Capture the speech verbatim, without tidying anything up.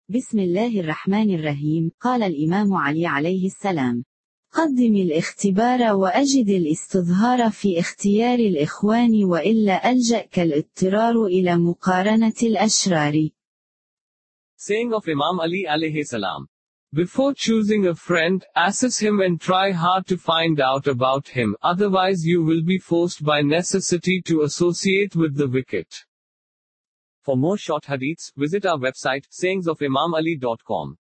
بسم الله الرحمن الرحيم. قال الإمام علي عليه السلام: قدم الاختبار وأجد الاستظهار في اختيار الإخوان وإلا ألجأك الاضطرار إلى مقارنة الأشرار. Saying of Imam Ali alayhi salam. Before choosing a friend, assess him and try hard to find out about him, otherwise you will be forced by necessity to associate with the wicked. For more short hadiths, visit our website, sayings of imam ali dot com.